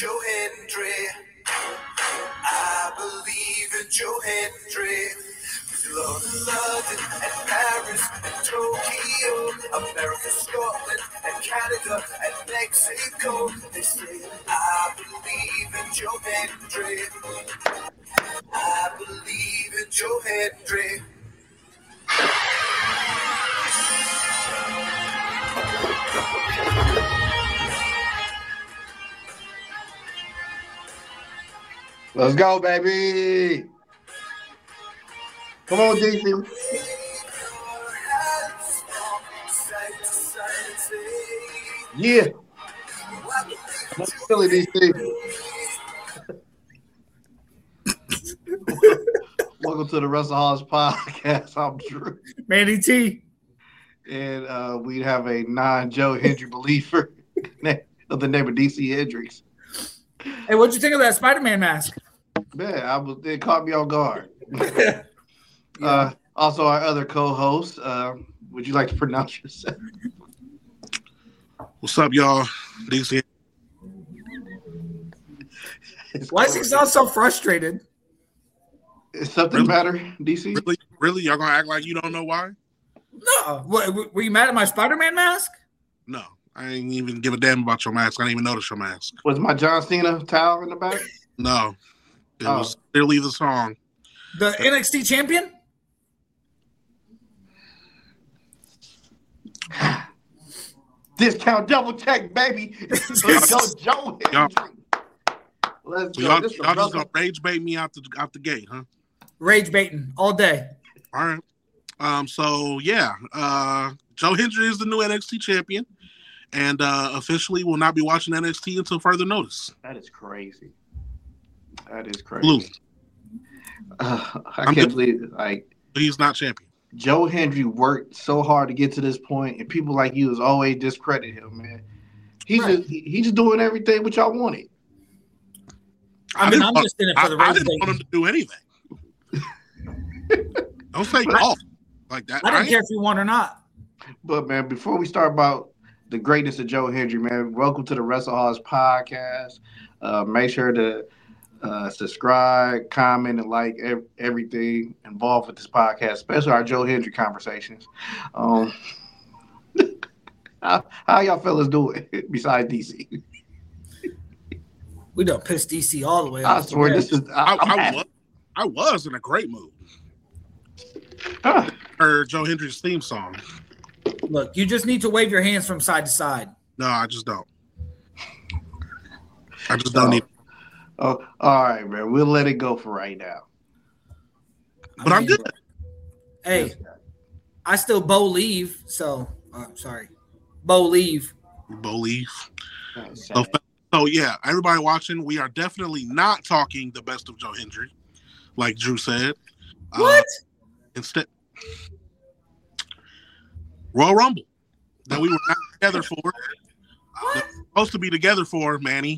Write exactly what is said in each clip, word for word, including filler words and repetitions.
Joe Hendry. I believe in Joe Hendry. London, London, and Paris, and Tokyo, America, Scotland, and Canada, and Mexico. They say I believe in Joe Hendry. I believe in Joe Hendry. Let's go, baby. Come on, D C. Yeah. I'm Philly, D C. Welcome to the WrestleHolics podcast. I'm Drew. Manny T. And uh, we have a non-Joe Hendry believer of the name of D C Hendrix. Hey, what'd you think of that Spider-Man mask? Man, I was, it caught me off guard. Yeah. Uh, also, our other co-host, uh, would you like to pronounce yourself? What's up, y'all? D C. Why does he sound so frustrated? Is something Really? matter, D C? Really? Really? Y'all gonna act like you don't know why? No. What, were you mad at my Spider-Man mask? No. I ain't even give a damn about your mask. I didn't even notice your mask. Was my John Cena towel in the back? No. It Oh. was clearly the song. The N X T champion? Discount double check, baby. Let's go, Joe Y'all- Hendry. Let's So go. y'all, This is y'all just Russell- gonna rage bait me out the out the gate, huh? Rage baiting all day. All right. Um. So yeah. Uh. Joe Hendry is the new N X T champion, and uh, officially will not be watching N X T until further notice. That is crazy. That is crazy. Blue. Uh, I I'm can't good. believe it. Like He's not champion. Joe Hendry worked so hard to get to this point, and people like you has always discredit him, man. He's Right. just he, he's just doing everything what y'all wanted. I mean, didn't I'm want- just in it I, for the I rage didn't want him baiting. to do anything. Don't say I- golf like that. I don't right? care if you want or not. But man, before we start about the greatness of Joe Hendry, man, welcome to the WrestleHolics podcast. Uh, make sure to uh, subscribe, comment, and like ev- everything involved with this podcast, especially our Joe Hendry conversations. Um, how, how y'all fellas doing besides D C? We don't piss D C all the way I off. the swear rail. this is. I, I, I'm I happy. was, I was in a great mood. Huh. Heard Joe Hendry's theme song. Look, you just need to wave your hands from side to side. No, I just don't. I just don't Oh. need. Oh, all right, man. We'll let it go for right now. But I'm good. Hey, I still bow leave, so uh, sorry, bow leave. Believe. That's So, sad. so yeah, everybody watching, we are definitely not talking the best of Joe Hendry, like Drew said. What? Uh, instead, Royal Rumble that we were not together for. That we were supposed to be together for, Manny,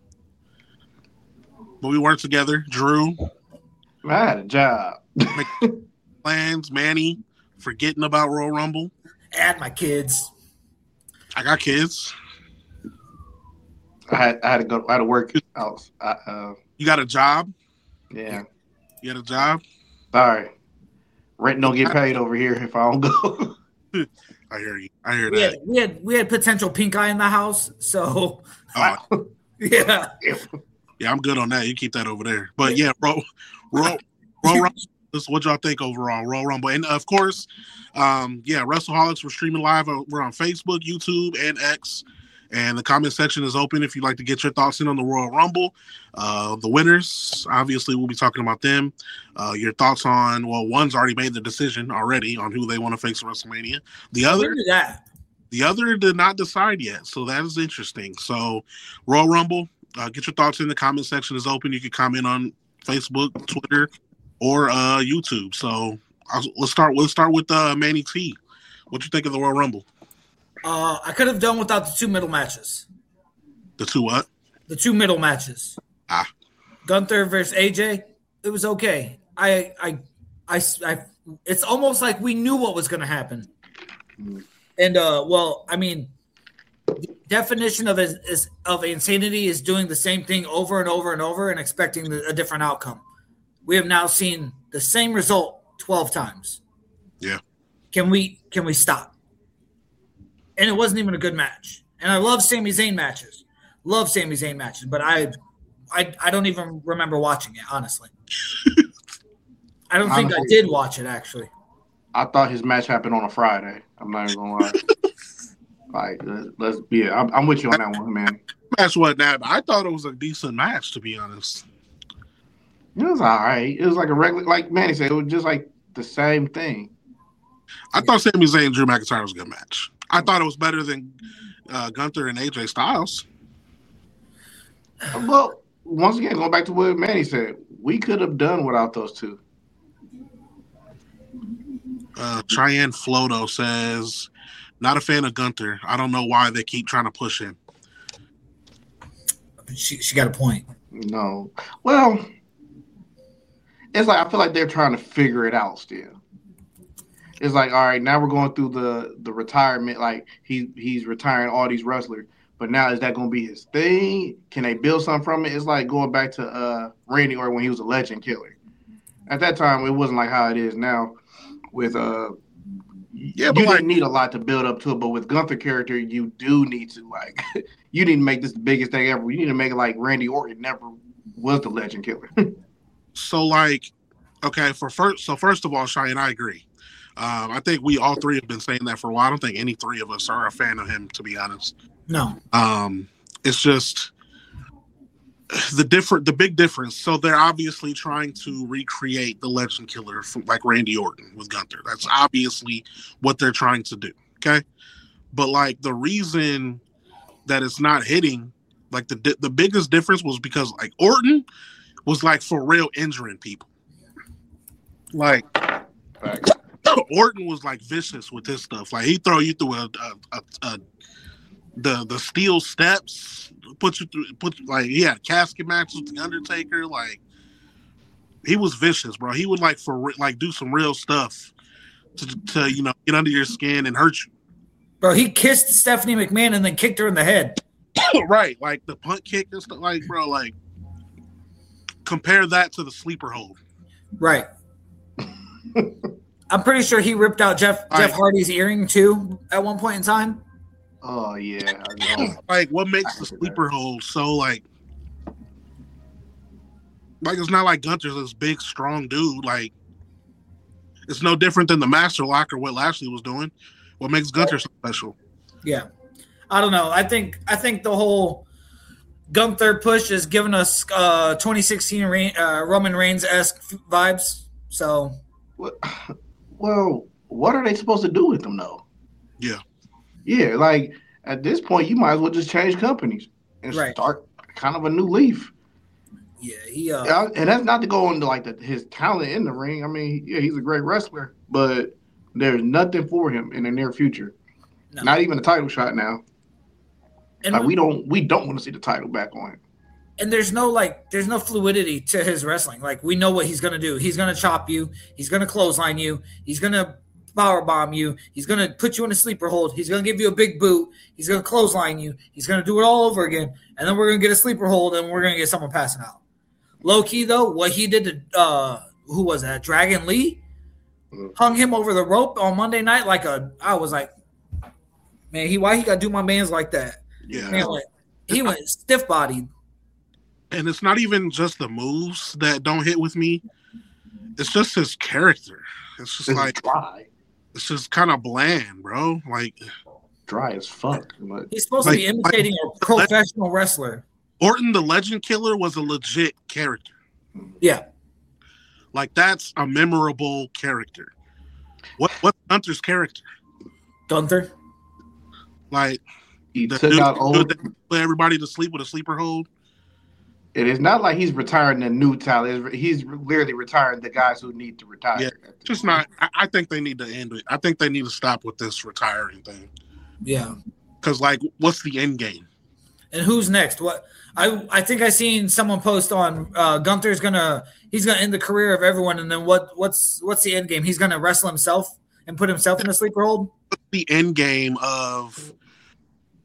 but we weren't together. Drew, I had a job. plans, Manny, forgetting about Royal Rumble. Add my kids. I got kids. I had I had to go. I had to work out. I, uh, You got a job. yeah. You had a job. Sorry. Rent don't get paid over here if I don't go. I hear you. I hear We had, that. we had we had potential pink eye in the house, so Oh, yeah. yeah, I'm good on that. You keep that over there. But yeah, bro, Royal Royal Rumble. This is what y'all think overall, Royal Rumble, and of course, um, yeah, WrestleHolics. We're streaming live. We're on Facebook, YouTube, and X. And the comment section is open if you'd like to get your thoughts in on the Royal Rumble. Uh, the winners, obviously, we'll be talking about them. Uh, your thoughts on, well, one's already made the decision already on who they want to face at WrestleMania. The other, Look at that. the other did not decide yet, so that is interesting. So, Royal Rumble, uh, get your thoughts in. The comment section is open. You can comment on Facebook, Twitter, or uh, YouTube. So, I'll, let's start. Let's start with uh, Manny T. What you think of the Royal Rumble? Uh, I could have done without the two middle matches. The two what? The two middle matches. Ah. Gunther versus A J. It was okay. I, I, I, I it's almost like we knew what was going to happen. And uh, well, I mean, definition of is, is of insanity is doing the same thing over and over and over and expecting the, a different outcome. We have now seen the same result twelve times. Yeah. Can we can we stop? And it wasn't even a good match. And I love Sami Zayn matches. Love Sami Zayn matches, but I I I don't even remember watching it, honestly. I don't think honestly, I did watch it actually. I thought his match happened on a Friday. I'm not even gonna lie. Like, let's yeah, I'm, I'm with you on that one, man. Match wasn't that, but I thought it was a decent match, to be honest. It was all right. It was like a regular, like Manny said, it was just like the same thing. I thought Sami Zayn and Drew McIntyre was a good match. I thought it was better than uh, Gunther and A J Styles. Well, once again, going back to what Manny said, we could have done without those two. Uh, Cheyenne Floto says, not a fan of Gunther. I don't know why they keep trying to push him. She she got a point. No. Well, it's like I feel like they're trying to figure it out still. It's like, all right, now we're going through the, the retirement. Like, he, he's retiring all these wrestlers. But now is that going to be his thing? Can they build something from it? It's like going back to uh, Randy Orton when he was a legend killer. At that time, it wasn't like how it is now with uh, – Yeah, but you like, didn't need a lot to build up to it, but with Gunther character, you do need to like you need to make this the biggest thing ever. You need to make it like Randy Orton never was the legend killer. So like, okay, for first, so first of all, Cheyenne, I agree. Um, I think we all three have been saying that for a while. I don't think any three of us are a fan of him, to be honest. No. Um, it's just the different, the big difference. So they're obviously trying to recreate the legend killer from like Randy Orton with Gunther. That's obviously what they're trying to do. Okay. But like the reason that it's not hitting, like the, the biggest difference was because like Orton was like for real injuring people. Like Orton was like vicious with his stuff. Like he throw you through a, a, a, a the, the steel steps, put you through, put like he had casket matches with the Undertaker. Like he was vicious, bro. He would like for like do some real stuff to, to you know get under your skin and hurt you. Bro, he kissed Stephanie McMahon and then kicked her in the head. Right, like the punt kick and stuff. Like, bro, like compare that to the sleeper hold. Right. I'm pretty sure he ripped out Jeff All Jeff right. Hardy's earring too at one point in time. Oh yeah, I know. Like what makes the sleeper that. hold so like like it's not like Gunther's this big strong dude. Like it's no different than the Master Lock or what Lashley was doing. What makes Gunther so special? Yeah, I don't know. I think I think the whole Gunther push is giving us uh, twenty sixteen Reign, uh, Roman Reigns-esque vibes. So, well, what are they supposed to do with them though? Yeah. Yeah, like at this point, you might as well just change companies and right. start kind of a new leaf. Yeah, he. Uh, yeah, and that's not to go into like the, his talent in the ring. I mean, yeah, he's a great wrestler, but there's nothing for him in the near future. No. Not even a title shot now. And like, we don't, we don't want to see the title back on. And there's no like, there's no fluidity to his wrestling. Like we know what he's gonna do. He's gonna chop you. He's gonna clothesline you. He's gonna power bomb you. He's going to put you in a sleeper hold. He's going to give you a big boot. He's going to clothesline you. He's going to do it all over again. And then we're going to get a sleeper hold and we're going to get someone passing out. Low key though, what he did to, uh, who was that? Dragon Lee hung him over the rope on Monday night. Like a, I was like, man, he, why he got to do my mans like that? Yeah. Man, like, he went stiff bodied. And it's not even just the moves that don't hit with me. It's just his character. It's just it's like, dry. It's just kind of bland, bro. Like dry as fuck. But, he's supposed like, to be imitating like, a professional le- wrestler. Orton, the Legend Killer, was a legit character. Yeah, like that's a memorable character. What what's Gunther's character? Gunther, like he the took dude, out old. That put everybody to sleep with a sleeper hold. It is not like he's retiring the new talent. He's literally retiring the guys who need to retire. Yeah, just not. I, I think they need to end it. I think they need to stop with this retiring thing. Yeah, because like, what's the end game? And who's next? What I I think I seen someone post on uh, Gunther's gonna he's gonna end the career of everyone, and then what what's what's the end game? He's gonna wrestle himself and put himself in a sleeper hold. What's the end game of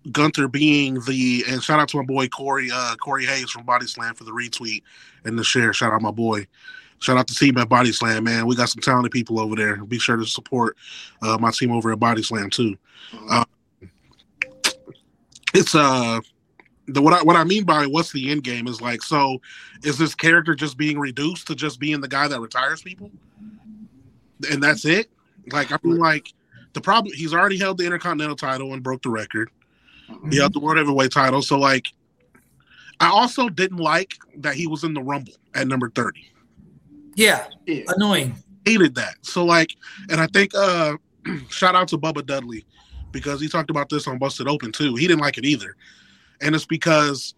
Gunther being the, and shout out to my boy Corey uh, Corey Hayes from Body Slam for the retweet and the share. Shout out my boy. Shout out to team at Body Slam, man. We got some talented people over there. Be sure to support uh, my team over at Body Slam too. Uh, it's uh the what I what I mean by what's the end game is like, so is this character just being reduced to just being the guy that retires people, and that's it? Like I mean, like the problem, he's already held the Intercontinental title and broke the record. He held the World Heavyweight title, so like I also didn't like that he was in the Rumble at number thirty. Yeah, Yeah. annoying. Hated that. So like, and I think uh shout out to Bubba Dudley because he talked about this on Busted Open too. He didn't like it either. And it's because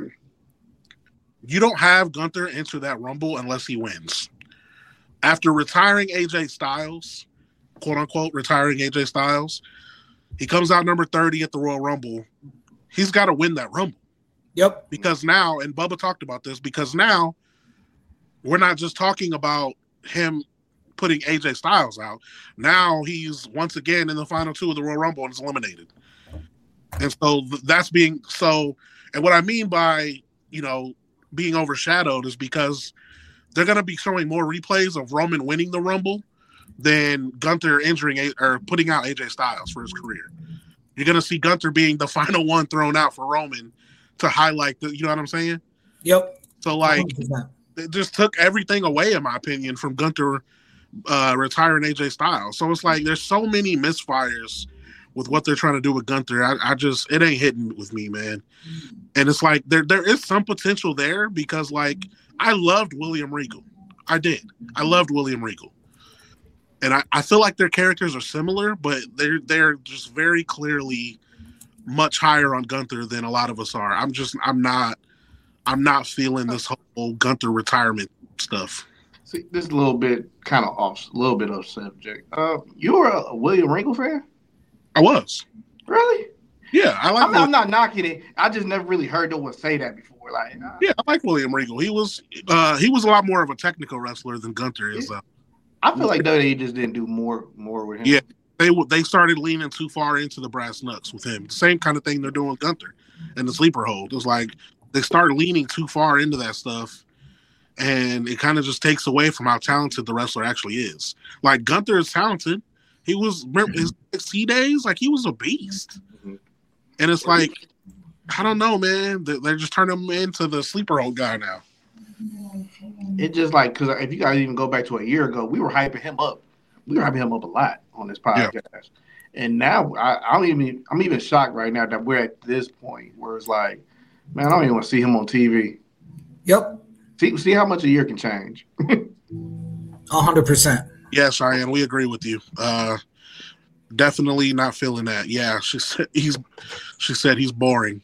you don't have Gunther enter that Rumble unless he wins. After retiring A J Styles, quote unquote, retiring A J Styles, he comes out number thirty at the Royal Rumble. He's got to win that Rumble. Yep. Because now, and Bubba talked about this, because now we're not just talking about him putting A J Styles out. Now he's once again in the final two of the Royal Rumble and is eliminated. And so that's being so, and what I mean by, you know, being overshadowed is because they're going to be showing more replays of Roman winning the Rumble than Gunther injuring a, or putting out A J Styles for his career. You're going to see Gunther being the final one thrown out for Roman to highlight the, you know what I'm saying? Yep. So like, one hundred percent. It just took everything away, in my opinion, from Gunther uh, retiring A J Styles. So it's like there's so many misfires with what they're trying to do with Gunther. I, I just, it ain't hitting with me, man. And it's like there there is some potential there because, like, I loved William Regal. I did. I loved William Regal. And I, I feel like their characters are similar, but they're they're just very clearly much higher on Gunther than a lot of us are. I'm just, I'm not, I'm not feeling this whole Gunther retirement stuff. See, this is a little bit kind of off, a little bit off subject. Uh, you were a William Regal fan? I was. Really? Yeah, I like. I'm, I'm not knocking it. I just never really heard no one say that before. Like, uh, yeah, I like William Regal. He was, uh, he was a lot more of a technical wrestler than Gunther is. Uh, I feel like W W E just didn't do more, more with him. Yeah, they they started leaning too far into the brass knucks with him. Same kind of thing they're doing with Gunther and the sleeper hold. It's like they start leaning too far into that stuff, and it kind of just takes away from how talented the wrestler actually is. Like Gunther is talented. He was his X T days, like he was a beast. Mm-hmm. And it's like, I don't know, man. They're just turning him into the sleeper hold guy now. It just like, because if you guys even go back to a year ago, we were hyping him up. We were hyping him up a lot on this podcast. Yeah. And now I, I don't even, I'm even shocked right now that we're at this point where it's like, man, I don't even want to see him on T V. Yep. See, see how much a year can change. A hundred percent. Yes, Cheyenne, we agree with you. Uh, definitely not feeling that. Yeah, she said he's. She said he's boring.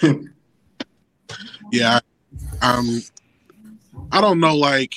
Yeah, um, I don't know. Like,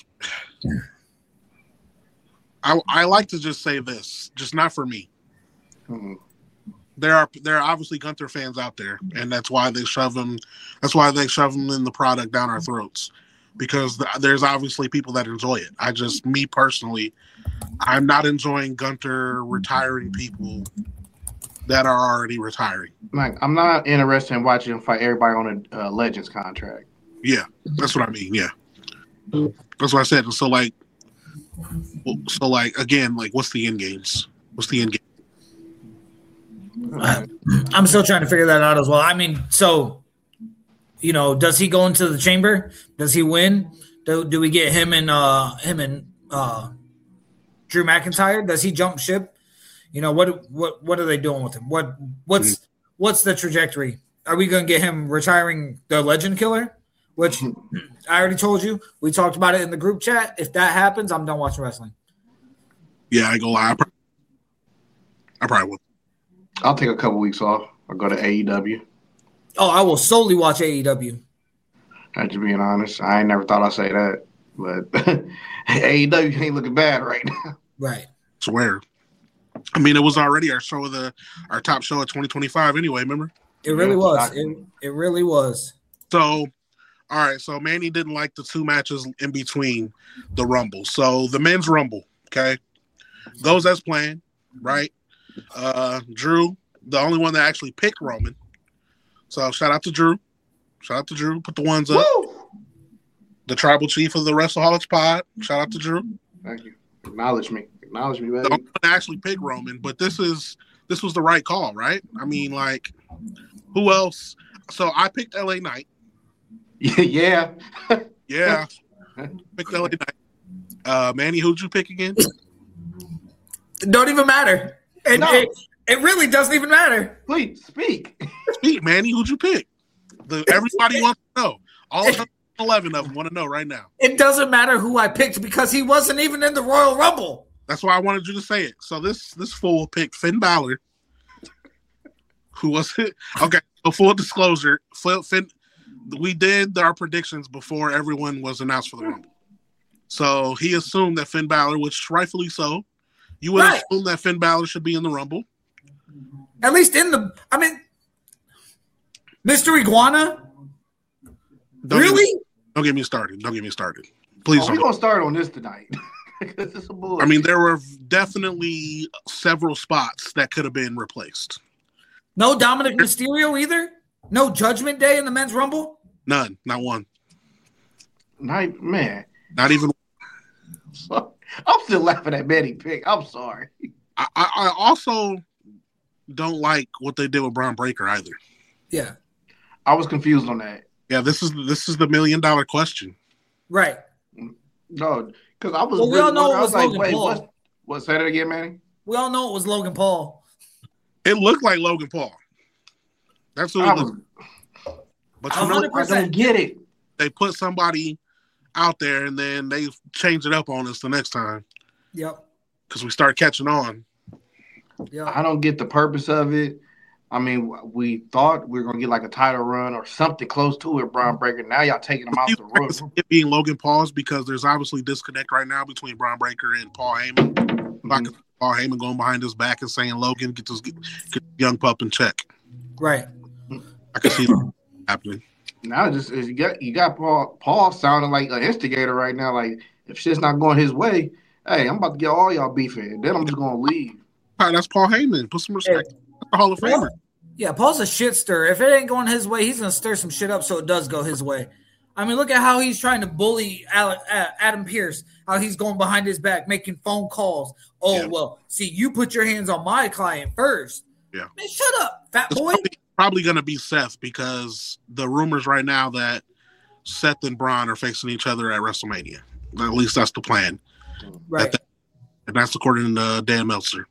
I I like to just say this, just not for me. Mm-hmm. There are there are obviously Gunther fans out there, and that's why they shove him. That's why they shove him in the product down our throats. Because the, there's obviously people that enjoy it. I just, me personally, I'm not enjoying Gunther retiring people that are already retiring. Like, I'm not interested in watching him fight everybody on a uh, Legends contract. Yeah, that's what I mean. Yeah, that's what I said. So like, so like again, like, what's the end games? What's the end game? I'm still trying to figure that out as well. I mean, so. You know, does he go into the chamber? Does he win? Do, do we get him and uh, him and uh, Drew McIntyre? Does he jump ship? You know, what what what are they doing with him? What what's mm-hmm. what's the trajectory? Are we going to get him retiring the Legend Killer? Which I already told you. We talked about it in the group chat. If that happens, I'm done watching wrestling. Yeah, I go lie. I probably, I probably would. I'll take a couple weeks off. I'll go to A E W. Oh, I will solely watch A E W. I'm just being honest. I ain't never thought I'd say that, but A E W ain't looking bad right now. Right. Swear. I mean, it was already our show of the our top show of twenty twenty-five anyway, remember? It really was. It, it really was. So, all right. So Manny didn't like the two matches in between the Rumble. So the men's Rumble, okay, goes as planned, right? Uh, Drew, the only one that actually picked Roman, So shout out to Drew. Shout out to Drew. Put the ones up. Woo! The tribal chief of the WrestleHolics pod. Shout out to Drew. Thank you. Acknowledge me. Acknowledge me, baby. So I'm going to actually pick Roman, but this is this was the right call, right? I mean, like, who else? So I picked L A Knight. Yeah. Yeah. Picked L A Knight. Uh, Manny, who'd you pick again? It don't even matter. It, No. it, it really doesn't even matter. Please speak. Speak, Manny. Who'd you pick? The everybody wants to know. All eleven of them want to know right now. It doesn't matter who I picked because he wasn't even in the Royal Rumble. That's why I wanted you to say it. So this this fool picked Finn Balor. Who was it? Okay. So full disclosure, Finn. We did our predictions before everyone was announced for the Rumble. So he assumed that Finn Balor, which rightfully so, you would Right. assume that Finn Balor should be in the Rumble. At least in the, I mean, Mister Iguana? Don't Really? Get me, don't get me started. Don't get me started. Please Oh, don't. we're going to start on this tonight. This is a bull. I mean, there were definitely several spots that could have been replaced. No Dominic Mysterio either? No Judgment Day in the Men's Rumble? None. Not one. Night, man. Not even. I'm still laughing at Manny pick. I'm sorry. I, I, I also don't like what they did with Braun Breaker either. Yeah. I was confused on that. Yeah, this is this is the million dollar question. Right. No, because I was Well, we really all know wondering- it I was was like, Logan wait, Paul. what? What? Say that again, Manny? We all know it was Logan Paul. It looked like Logan Paul. That's who I it was, looked. But A you know, hundred I percent. don't get it. they put somebody out there and then they change it up on us the next time Yep. because we start catching on. Yep. I don't get the purpose of it. I mean, we thought we were gonna get like a title run or something close to it, Braun Breaker. Now y'all taking him out the room. It being Logan Paul's because there's obviously disconnect right now between Braun Breaker and Paul Heyman. Mm-hmm. Like Paul Heyman going behind his back and saying, "Logan, get this get, get young pup in check." Right. I can see that happening. Now it's just it's, you got you got Paul Paul sounding like an instigator right now. Like if shit's not going his way, hey, I'm about to get all y'all beefing. Then I'm just gonna leave. All right, that's Paul Heyman. Put some respect. Hey. That's the Hall of Famer. Yeah, Paul's a shit stirrer. If it ain't going his way, he's going to stir some shit up so it does go his way. I mean, look at how he's trying to bully Adam Pearce, how he's going behind his back, making phone calls. Oh, Yeah. well, see, you put your hands on my client first. Yeah. Man, shut up, fat It's boy. probably, probably going to be Seth because the rumors right now that Seth and Braun are facing each other at WrestleMania. At least that's the plan. Right. That, and that's according to Dan Meltzer.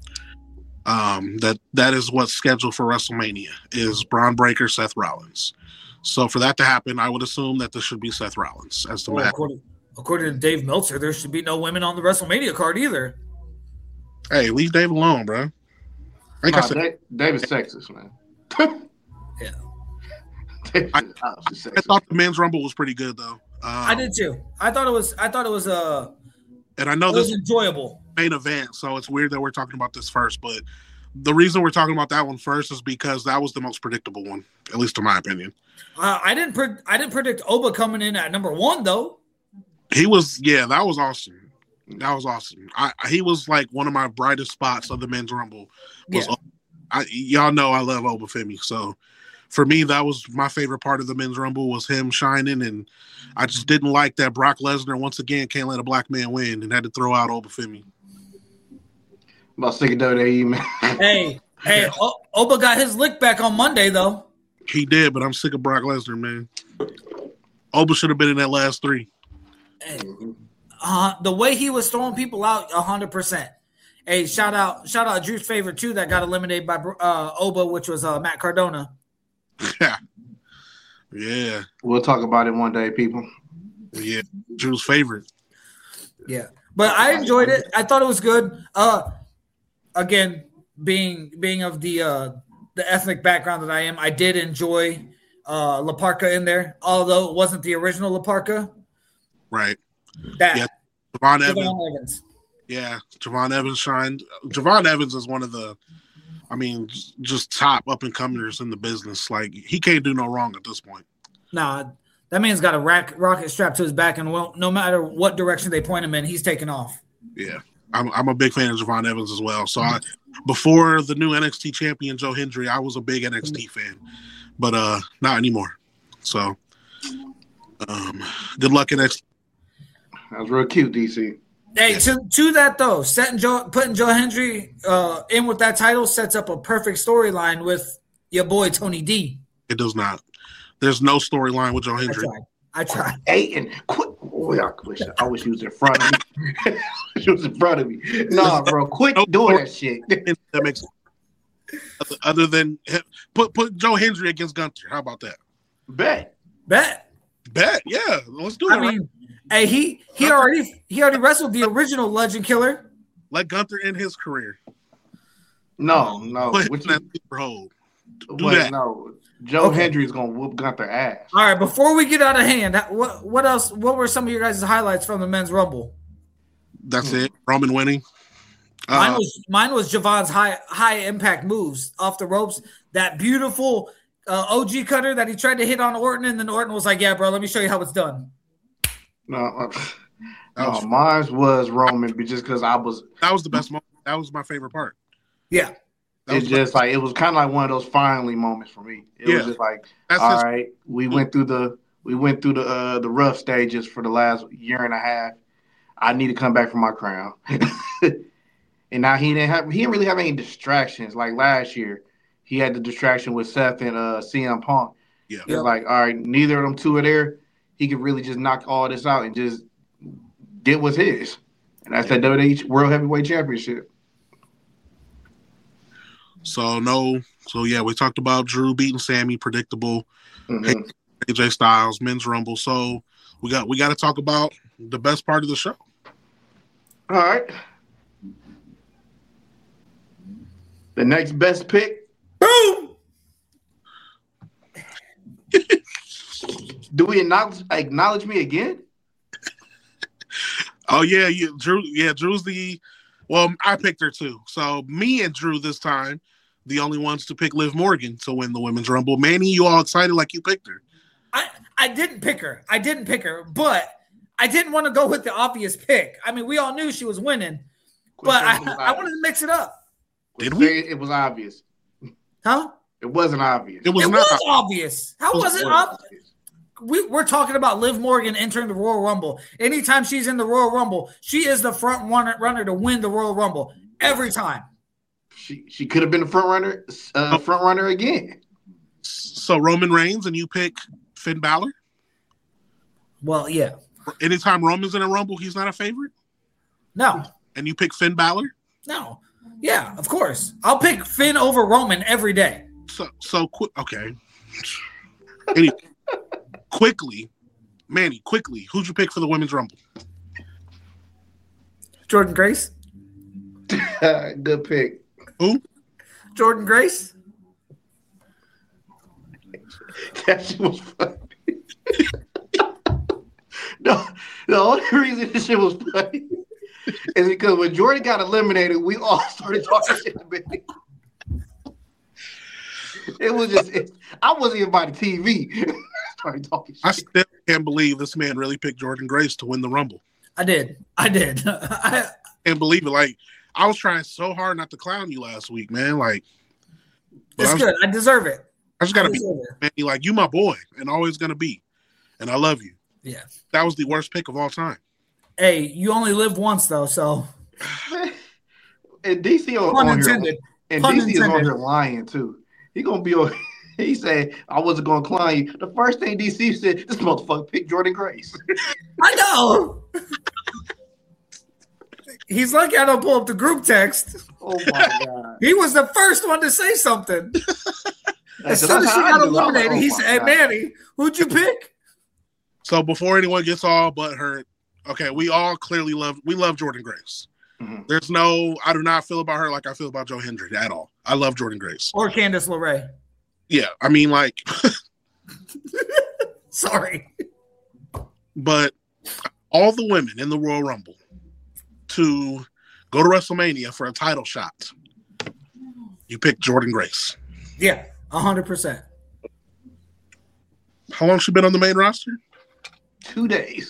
Um, that that is what's scheduled for WrestleMania is Braun Breaker, Seth Rollins. So for that to happen, I would assume that this should be Seth Rollins as the Well, match. according, according to Dave Meltzer, there should be no women on the WrestleMania card either. Hey, leave Dave alone, bro. Like Nah, I said, Dave, David's sexist, man. Yeah. David's I- obviously I sexist. thought the men's rumble was pretty good though. Um, I did too. I thought it was. I thought it was. Uh, and I know it this was enjoyable. main event, so it's weird that we're talking about this first. But the reason we're talking about that one first is because that was the most predictable one, at least in my opinion. Uh, I didn't. Pre- I didn't predict Oba coming in at number one though. He was, yeah, that was awesome. That was awesome. I, he was like one of my brightest spots of the men's rumble. Was Yeah. I, y'all know I love Obafemi, so for me that was my favorite part of the men's rumble was him shining, and I just didn't like that Brock Lesnar once again can't let a black man win and had to throw out Obafemi. I'm about sick of W W E, man. Hey, hey, o- Oba got his lick back on Monday though. He did, but I'm sick of Brock Lesnar, man. Oba should have been in that last three. Hey, uh, the way he was throwing people out, a hundred percent. Hey, shout out, shout out Drew's favorite too that got eliminated by uh, Oba, which was uh, Matt Cardona. Yeah, yeah, We'll talk about it one day, people. yeah. Drew's favorite. Yeah, but I enjoyed it. I thought it was good. Uh, again, being being of the uh, the ethnic background that I am, I did enjoy uh, La Parka in there, although it wasn't the original La Parka. Right. That Yeah. Javon Evans. Javon Evans. Yeah, Javon Evans shined. Javon Evans is one of the, I mean, j- just top up and comers in the business. Like he can't do no wrong at this point. Nah, that man's got a rack, rocket strapped to his back, and well, no matter what direction they point him in, he's taking off. Yeah, I'm I'm a big fan of Javon Evans as well. So I, before the new N X T champion Joe Hendry, I was a big N X T fan. but uh, not anymore. So, um, good luck in next. That was real cute, D C. Hey, to, to that though, setting Joe, putting Joe Hendry uh, in with that title sets up a perfect storyline with your boy Tony D. It does not. There's no storyline with Joe Hendry. I tried. I tried. Hey, and quit. Oh, I wish I wish he was in front of me. She was in front of me. Nah, bro, quit no, doing that shit. That makes sense. Other than put put Joe Hendry against Gunther. How about that? Bet. Bet. Bet. Yeah, let's do I it. mean, right? hey, he he Gunther. already he already wrestled the original Legend Killer. Let Gunther end his career. No, no. Put him What in that you, super hold. Do wait, that. no. Joe Okay. Hendry's gonna whoop Gunther ass. All right, before we get out of hand, what what else? What were some of your guys' highlights from the men's rumble? That's it. Roman winning. Mine Uh, was mine was Javon's high high impact moves off the ropes. That beautiful uh, O G cutter that he tried to hit on Orton, and then Orton was like, "Yeah, bro, let me show you how it's done." No, uh, That no, was- mine was Roman, but just because I was, that was the best moment. That was my favorite part. Yeah, That it's was just like it was kind of like one of those finally moments for me. It Yeah. was just like, That's all his- right, we went through the we went through the uh, the rough stages for the last year and a half. I need to come back for my crown. And now he didn't have he didn't really have any distractions like last year. He had the distraction with Seth and uh, C M Punk. Yeah. It's like, all right, neither of them two are there. He could really just knock all this out and just get what's his. And that's that W W E World Heavyweight Championship. So no. So yeah, we talked about Drew beating Sammy, predictable. Mhm. A J Styles, men's rumble. So we got we got to talk about the best part of the show. All right. The next best pick. boom. Do we acknowledge, acknowledge me again? Oh yeah, you Drew. Yeah, Drew's the. Well, I picked her too. So me and Drew this time, the only ones to pick Liv Morgan to win the women's rumble. Manny, you all excited like you picked her? I I didn't pick her. I didn't pick her, but I didn't want to go with the obvious pick. I mean, we all knew she was winning, Quit but saying it was I, I wanted to mix it up, Quit Did we? saying It was obvious. huh? It wasn't obvious. It was It not. was obvious. How It was was it It obvious? We, we're talking about Liv Morgan entering the Royal Rumble. Anytime she's in the Royal Rumble, she is the front runner, runner to win the Royal Rumble every time. She she could have been the front runner, uh, front runner again. So Roman Reigns and you pick Finn Balor. Well, yeah. Anytime Roman's in a rumble, he's not a favorite. No, And you pick Finn Balor. no. Yeah, of course. I'll pick Finn over Roman every day. So so quick. Okay. Anyway, quickly, Manny, quickly, who'd you pick for the women's rumble? Jordan Grace? Good pick. Who? Jordan Grace? That shit was funny. No, the only reason this shit was funny is because when Jordan got eliminated, we all started talking shit to me. It was just, it, I wasn't even by the T V. Started talking I shit. still can't believe this man really picked Jordan Grace to win the rumble. I did. I did. I, Can't believe it. Like I was trying so hard not to clown you last week, man. Like, but it's I, was, good. I deserve it. I just gotta I be, deserve it. Manny. Like you, my boy, and always gonna be, and I love you. Yeah. That was the worst pick of all time. Hey, you only live once, though, so And D C on, pun on here, intended. and Pun D C is on intended. here lying too. He gonna be on. He said, "I wasn't gonna clown you." The first thing D C said, "This motherfucker picked Jordan Grace." I know. He's lucky I don't pull up the group text. Oh my god! He was the first one to say something. As soon as That's she how I got knew. I was like, eliminated, oh he my said, "Hey, God. Manny, who'd you pick?" So before anyone gets all but hurt, okay, we all clearly love we love Jordan Grace. Mhm. There's no, I do not feel about her like I feel about Joe Hendry at all. I love Jordan Grace. Or Candice LeRae. Yeah, I mean, like, Sorry. but all the women in the Royal Rumble to go to WrestleMania for a title shot, you pick Jordan Grace. Yeah, one hundred percent. How long she been on the main roster? Two days.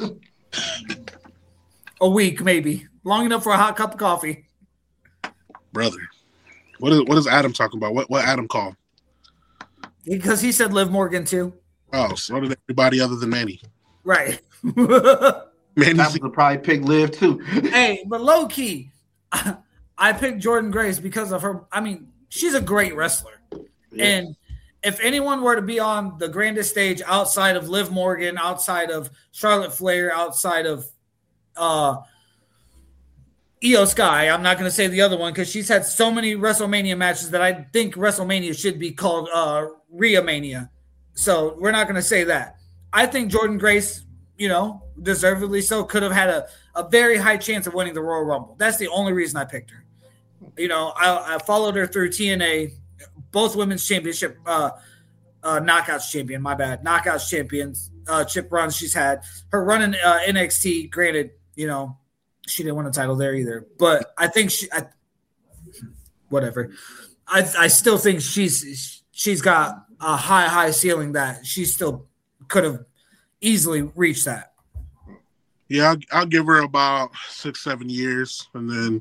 A week, maybe. Long enough for a hot cup of coffee. Brother, what is what is Adam talking about? What what Adam call? Because he said Liv Morgan too. Oh, so did everybody other than Manny. Right. Manny I would probably pick Liv too. Hey, but low key, I, I picked Jordynne Grace because of her. I mean, she's a great wrestler. Yeah. And if anyone were to be on the grandest stage outside of Liv Morgan, outside of Charlotte Flair, outside of uh, Io Sky, I'm not going to say the other one because she's had so many WrestleMania matches that I think WrestleMania should be called uh, Rhea Mania. So we're not going to say that. I think Jordynne Grace, you know, deservedly so, could have had a, a very high chance of winning the Royal Rumble. That's the only reason I picked her. You know, I, I followed her through T N A, both women's championship, uh, uh, knockouts champion, my bad, knockouts champions, uh, chip runs she's had. Her run in uh, N X T, granted, you know, she didn't win a title there either. But I think she, I, whatever. I I still think she's she's got a high, high ceiling that she still could have easily reached that. Yeah, I'll, I'll give her about six, seven years, and then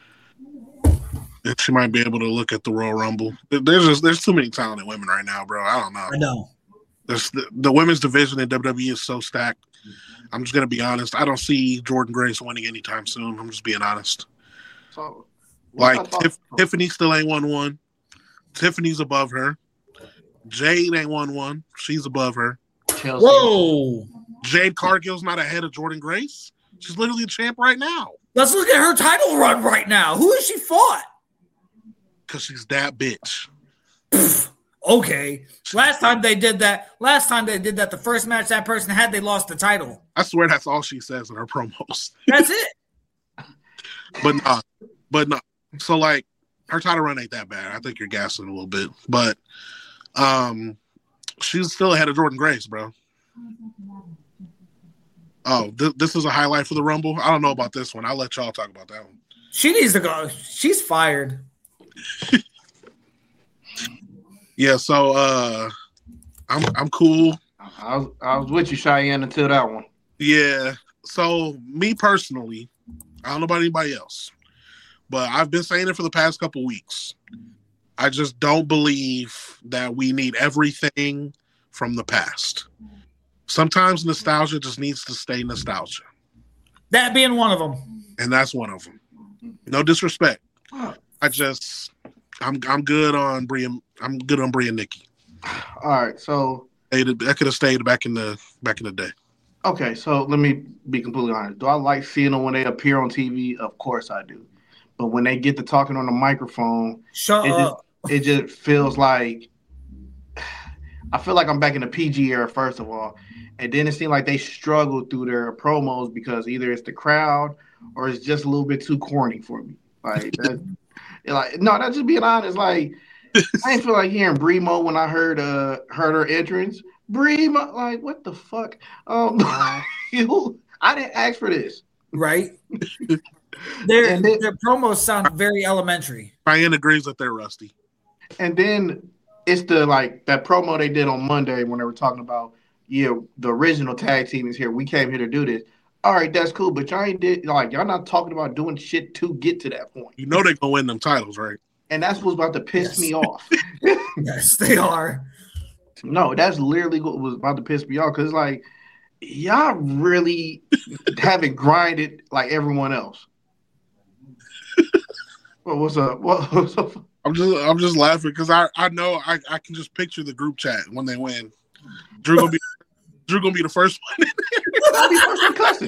she might be able to look at the Royal Rumble. There's just, there's too many talented women right now, bro. I don't know. I know. There's the, the women's division in W W E is so stacked. I'm just gonna be honest. I don't see Jordynne Grace winning anytime soon. I'm just being honest. So, like Tif- Tiffany still ain't won one. Tiffany's above her. Jade ain't won one. She's above her. Chelsea. Whoa. Jade Cargill's not ahead of Jordynne Grace. She's literally a champ right now. Let's look at her title run right now. Who has she fought? Because she's that bitch. Okay. Last time they did that, last time they did that, the first match that person had, they lost the title. I swear that's all she says in her promos. That's it. But no, but no. So like her title run ain't that bad. I think you're gassing a little bit, but um, she's still ahead of Jordynne Grace, bro. Oh, th- this is a highlight for the Rumble. I don't know about this one. I'll let y'all talk about that one. She needs to go. She's fired. Yeah, so uh, I'm I'm cool. I was I was with you, Cheyenne, until that one. Yeah. So me personally, I don't know about anybody else, but I've been saying it for the past couple weeks. I just don't believe that we need everything from the past. Sometimes nostalgia just needs to stay nostalgia. That being one of them. And that's one of them. No disrespect. I just, I'm I'm good on Bria. I'm good on Bria and Nikki. All right, so I could have stayed back in the back in the day. Okay, so let me be completely honest. Do I like seeing them when they appear on T V? Of course I do. But when they get to talking on the microphone, Shut it up. just it just feels like I feel like I'm back in the P G era, first of all. And then it seemed like they struggled through their promos because either it's the crowd or it's just a little bit too corny for me. Like that, like no, that's just being honest. Like I didn't feel like hearing Bremo when I heard uh heard her entrance. Bremo, like what the fuck? Um, you, I didn't ask for this. Right. Their And then- their promos sound very elementary. Ryan agrees that they're rusty. And then it's the like that promo they did on Monday when they were talking about, yeah, the original tag team is here. We came here to do this. All right, that's cool, but y'all ain't did like y'all not talking about doing shit to get to that point. You know they're gonna win them titles, right? And that's what's about to piss Yes. me off. Yes, they are. No, that's literally what was about to piss me off because like y'all really haven't grinded like everyone else. Well, what's up? What, what's up? I'm just I'm just laughing because I, I know I, I can just picture the group chat when they win. Drew gonna be Drew gonna be the first one. I'll be first one cussing.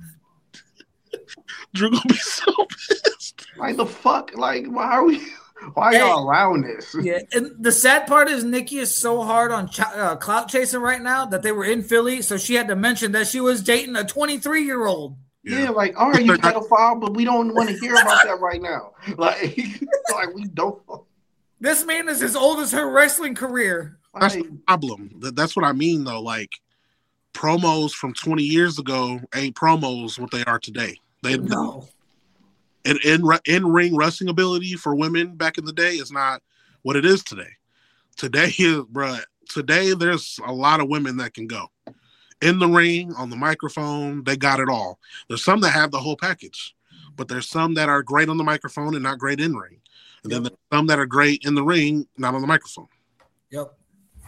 Drew gonna be so pissed. Like the fuck? Like why are we? Why are y'all allowing this? Yeah, and the sad part is Nikki is so hard on ch- uh, clout chasing right now that they were in Philly, so she had to mention that she was dating a twenty-three year old. Yeah, like, all right, you pedophile, but we don't want to hear about that right now. Like, like we don't. This man is as old as her wrestling career. That's Like, the problem. That, that's what I mean though. Like promos from twenty years ago ain't promos what they are today. They No. in in, in ring wrestling ability for women back in the day is not what it is today. Today is, bruh, today there's a lot of women that can go. In the ring, on the microphone, they got it all. There's some that have the whole package, but there's some that are great on the microphone and not great in ring. And then there's some that are great in the ring, not on the microphone. Yep.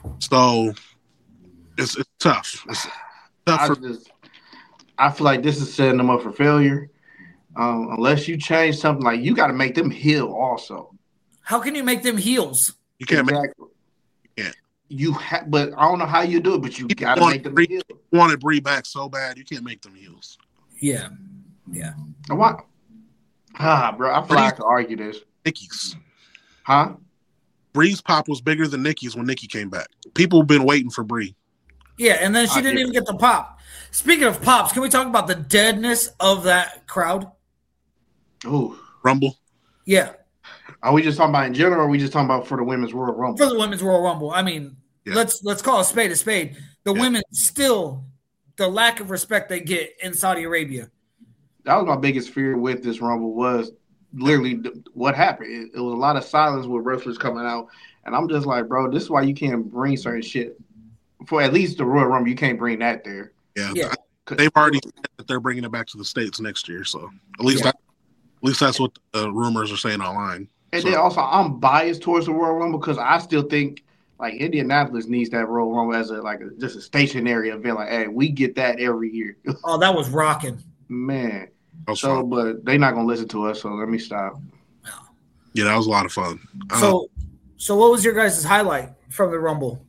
So it's it's tough. It's tough I for just, I feel like this is setting them up for failure. Um, unless you change something, like you got to make them heel also. How can you make them heels? you can't make Exactly. you can't. You ha- but I don't know how you do it, but you got to want make them Brie- heel. wanted Brie back so bad. You can't make them heels. Yeah, yeah. Why? Ah, bro, I feel like I could argue this. Nikki's. Huh? Brie's pop was bigger than Nikki's when Nikki came back. People have been waiting for Brie. Yeah, and then she I didn't get even it. get the pop. Speaking of pops, can we talk about the deadness of that crowd? Ooh. Rumble. Yeah, Are we just talking about in general, or are we just talking about for the women's Royal Rumble? for the women's Royal Rumble. I mean, Yeah. let's let's call a spade a spade. The Yeah. women still, the lack of respect they get in Saudi Arabia. That was my biggest fear with this Rumble was literally th- what happened. It, it was a lot of silence with wrestlers coming out, and I'm just like, bro, this is why you can't bring certain shit for at least the Royal Rumble. You can't bring that there. Yeah. Yeah. They've already said that they're bringing it back to the States next year. So at least Yeah. that, at least that's what the rumors are saying online. And So- then also, I'm biased towards the Royal Rumble because I still think like Indianapolis needs that Royal Rumble as a like a, just a stationary event. Like, hey, we get that every year, Oh, that was rocking. man. that was So, fun. but they're not gonna listen to us. So let me stop. Yeah, that was a lot of fun. Uh, So, so what was your guys' highlight from the Rumble?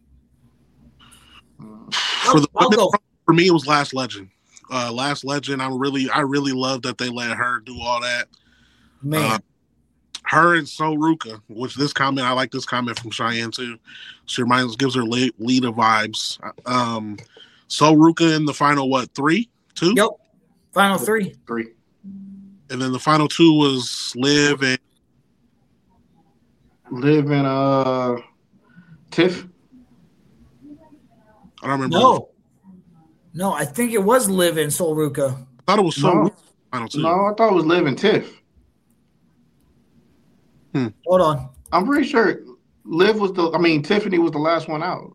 for the I'll women, go. for me, it was Last Legend. Uh, Last Legend. I really, I really love that they let her do all that. Man, Uh, her and So Ruka, which this comment, I like this comment from Cheyenne too. She reminds, gives her Le- Lita vibes. Um, So Ruka in the final, what, three, two? yep. Final three. Three. And then the final two was Liv and Live in uh Tiff. I don't remember. No, no, I think it was Liv in Sol Ruka. I thought it was So No. Ruka final two. No, I thought it was Live and Tiff. Hold on. I'm pretty sure Liv was the. I mean, Tiffany was the last one out,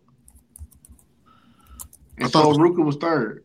and I thought so it was- Ruka was third.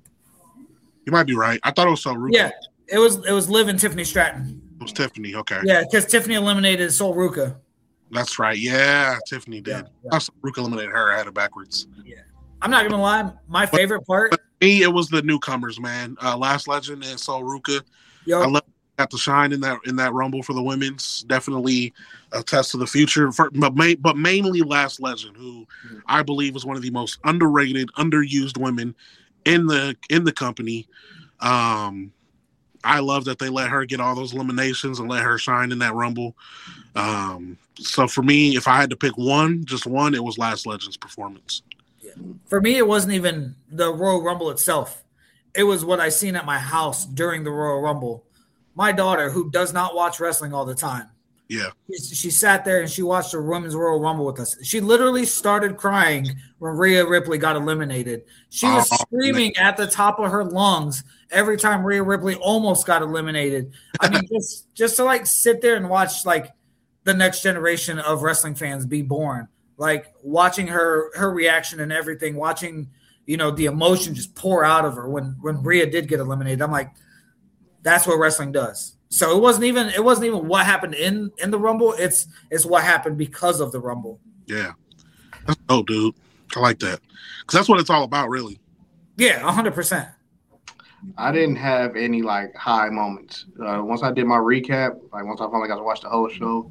You might be right. I thought it was So Ruka. Yeah, it was it was Liv and Tiffany Stratton. It was Tiffany. Okay. Yeah, because Tiffany eliminated Sol Ruka. That's right. Yeah, Tiffany did. Yeah, yeah. I thought So Ruka eliminated her. I had it backwards. I'm not gonna lie, my favorite part. But me, it was the newcomers, man. Uh, Last Legend and So Ruka. Yo, I love got to shine in that in that Rumble for the women's. Definitely a test of the future. For, but ma- but mainly Last Legend, who I believe is one of the most underrated, underused women in the in the company. Um, I love that they let her get all those eliminations and let her shine in that Rumble. Um, so for me, if I had to pick one, just one, it was Last Legend's performance. for me, it wasn't even the Royal Rumble itself. It was what I seen at my house during the Royal Rumble. My daughter, who does not watch wrestling all the time, Yeah, she, she sat there and she watched the Women's Royal Rumble with us. She literally started crying when Rhea Ripley got eliminated. She was Oh, screaming at the top of her lungs every time Rhea Ripley almost got eliminated. I mean, just just to like sit there and watch like the next generation of wrestling fans be born. Like watching her her reaction and everything, watching, you know, the emotion just pour out of her when when Rhea did get eliminated. I'm like, that's what wrestling does. So it wasn't even it wasn't even what happened in in the Rumble. It's it's what happened because of the Rumble. yeah. That's dope, dude. I like that because that's what it's all about, really. Yeah, one hundred percent. I didn't have any like high moments. Uh, once I did my recap, like once I finally got to watch the whole show,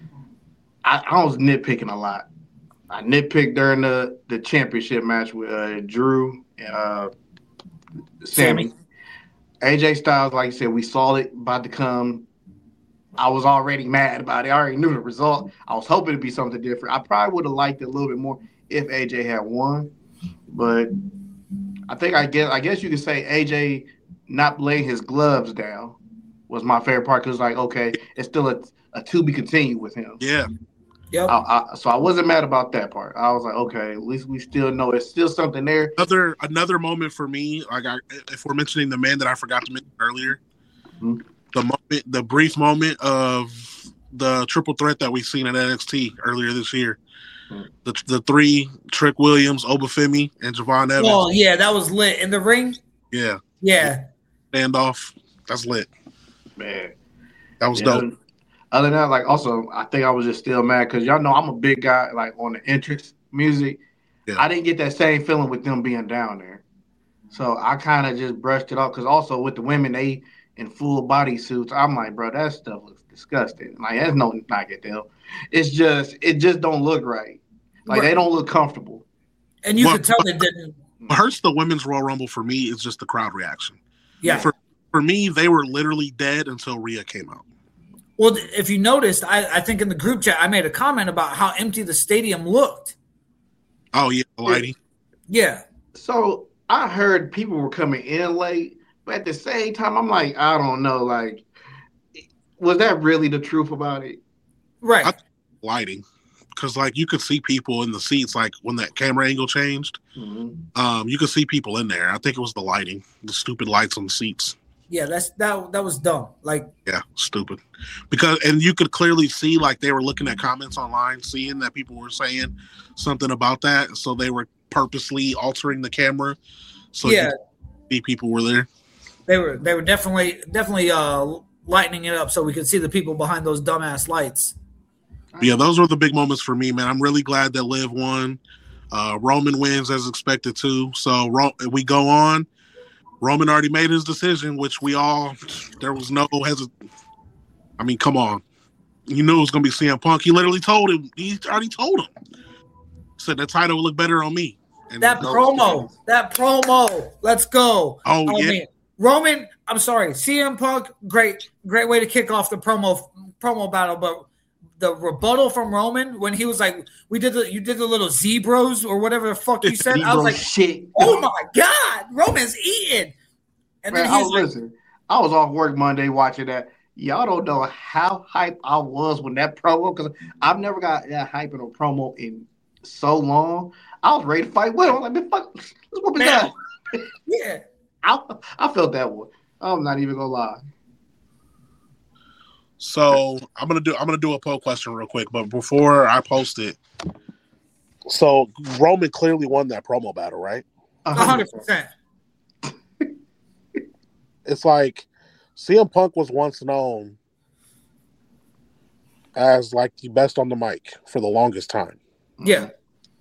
I, I was nitpicking a lot. I nitpicked during the, the championship match with uh, Drew and uh, Sammy. Sammy. A J Styles, like you said, we saw it about to come. I was already mad about it. I already knew the result. I was hoping to be something different. I probably would have liked it a little bit more if A J had won, but I think I guess I guess you could say A J not laying his gloves down was my favorite part because like okay, it's still a, a to be continued with him. Yeah, Yep. I, I, so I wasn't mad about that part. I was like, okay, at least we still know it's still something there. another another moment for me. Like, I, if we're mentioning the man that I forgot to mention earlier, Mhm. the moment, the brief moment of the triple threat that we've seen at N X T earlier this year. Mhm. The the three Trick Williams, Obafemi, and Javon Evans. Well, yeah, that was lit in the ring. Yeah, Yeah. standoff. That's lit. Man, That was yeah. dope. Other than that, like also, I think I was just still mad because y'all know I'm a big guy, like on the entrance music. Yeah. I didn't get that same feeling with them being down there. So I kind of just brushed it off because also with the women, they in full body suits. I'm like, bro, that stuff looks disgusting. Like, there's no knock at them. It's just, it just don't look right. Like, Right. they don't look comfortable. And you Well, could tell they didn't. What hurts the women's Royal Rumble for me is just the crowd reaction. Yeah. For for me, they were literally dead until Rhea came out. Well, if you noticed, I, I think in the group chat, I made a comment about how empty the stadium looked. Oh yeah, the lighting. Yeah. So I heard people were coming in late, but at the same time, I'm like, I don't know. Like, was that really the truth about it? Right. I, lighting. Because like you could see people in the seats, like when that camera angle changed, Mm-hmm. um, you could see people in there. I think it was the lighting, the stupid lights on the seats. Yeah, that's that. That was dumb. Like, Yeah, stupid. Because and you could clearly see like they were looking at comments online, seeing that people were saying something about that, so they were purposely altering the camera so yeah, you could see people were there. they were they were definitely definitely uh lightening it up so we could see the people behind those dumbass lights. But yeah, those were the big moments for me, man. I'm really glad that Liv won. Uh, Roman wins as expected too. So Ro- we go on. Roman already made his decision, which we all, there was no hesit. I mean, come on. You knew it was going to be C M Punk. He literally told him, he already told him. Said the title would look better on me. And That promo, that promo. Let's go. Oh, yeah. Man. Roman, I'm sorry, C M Punk, great, great way to kick off the promo promo battle, but the rebuttal from Roman when he was like, "We did the, you did the little zebras or whatever the fuck you said." I was like, shit. "Oh my god, Roman's eating!" And Man, then I he's was like, listen. I was off work Monday watching that. Y'all don't know how hype I was when that promo, because I've never got that hype in a promo in so long. I was ready to fight with him. I was like, man, fuck, let's whoop his Man. ass. "Yeah, I, I felt that one. I'm not even gonna lie. So I'm gonna do I'm gonna do a poll question real quick, but before I post it, so Roman clearly won that promo battle, right? a hundred percent." It's like C M Punk was once known as like the best on the mic for the longest time, Yeah,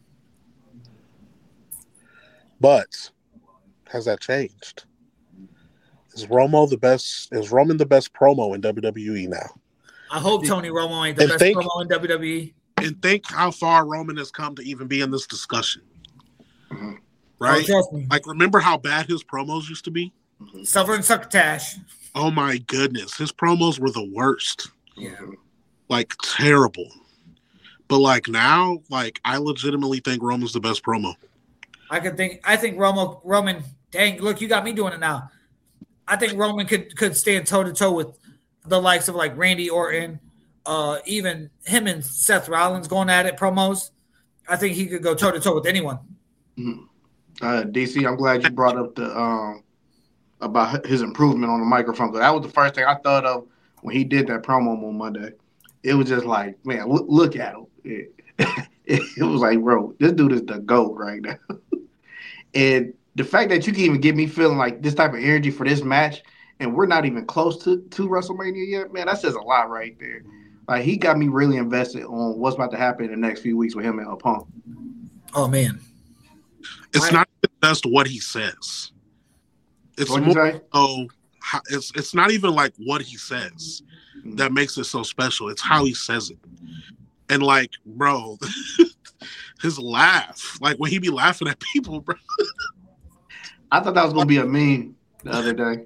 but has that changed? Is Romo the best? Is Roman the best promo in W W E now? I hope Tony Romo ain't the And best think- promo in W W E. And think how far Roman has come to even be in this discussion, Mhm. Oh, right? trust me. Like, remember how bad his promos used to be? Silver and Succotash. Oh my goodness, his promos were the worst. Yeah. Like terrible. But like now, like I legitimately think Roman's the best promo. I could think. I think Romo Roman. Dang, look, you got me doing it now. I think Roman could could stand toe to toe with the likes of like Randy Orton, uh, even him and Seth Rollins going at it promos. I think he could go toe to toe with anyone. Uh, D C, I'm glad you brought up the um about his improvement on the microphone, because that was the first thing I thought of when he did that promo on Monday. It was just like, man, look, look at him. It, it was like, bro, this dude is the GOAT right now. And the fact that you can even get me feeling like this type of energy for this match, and we're not even close to, to WrestleMania yet, man, that says a lot right there. Like, he got me really invested on what's about to happen in the next few weeks with him and Punk. Oh man, It's Right. not just what he says. It's What'd you more say? so how- it's it's not even like what he says that makes it so special. It's how he says it. And like, bro, his laugh, like when he be laughing at people, bro. I thought that was going to be a meme the other day.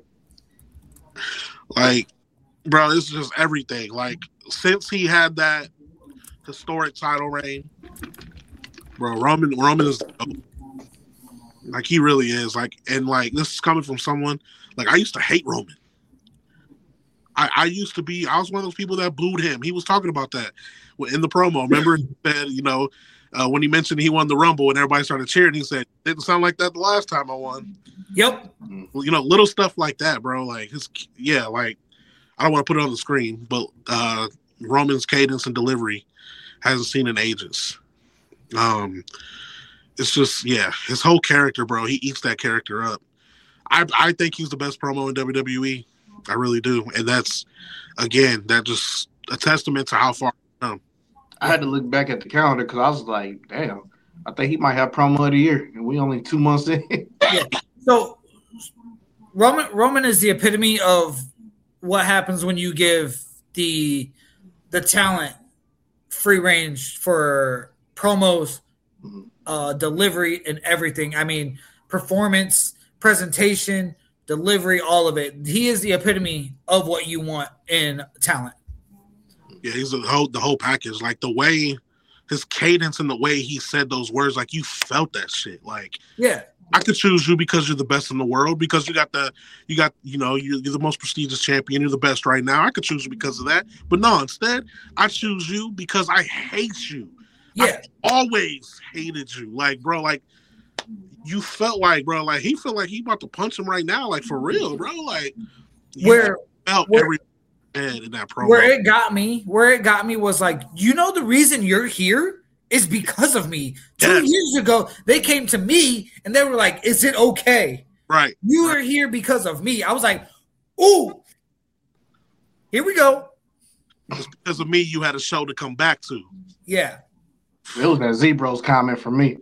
Like, bro, it's just everything. Like, since he had that historic title reign, bro, Roman Roman is like he really is. Like, and like this is coming from someone like I used to hate Roman. I, I used to be. I was one of those people that booed him. He was talking about that in the promo. Remember, he said, you know, uh, when he mentioned he won the Rumble and everybody started cheering, he said, "Didn't sound like that the last time I won." yep. Well, you know, little stuff like that, bro. Like his, yeah, like I don't want to put it on the screen, but uh, Roman's cadence and delivery hasn't seen in ages. Um, it's just, yeah, his whole character, bro. He eats that character up. I, I think he's the best promo in W W E. I really do, and that's again, that just a testament to how far. I had to look back at the calendar because I was like, damn, I think he might have promo of the year, and we only two months in. Yeah. So Roman Roman is the epitome of what happens when you give the the talent free range for promos, uh, delivery, and everything. I mean, performance, presentation, delivery, all of it. He is the epitome of what you want in talent. Yeah, he's the whole the whole package. Like the way his cadence and the way he said those words, like you felt that shit. Like, yeah, I could choose you because you're the best in the world, because you got the you got you know you're, you're the most prestigious champion. You're the best right now. I could choose you because of that. But no, instead, I choose you because I hate you. Yeah, I always hated you. Like, bro, like you felt like, bro, like he felt like he about to punch him right now. Like for real, bro. Like where felt where, every in that promo. Where it got me, where it got me was like, you know, the reason you're here is because of me. Two Yes. years ago, they came to me and they were like, "Is it okay? Right. You are here because of me." I was like, "Ooh, here we go." It's because of me you had a show to come back to. Yeah. It was that Zebros comment from me.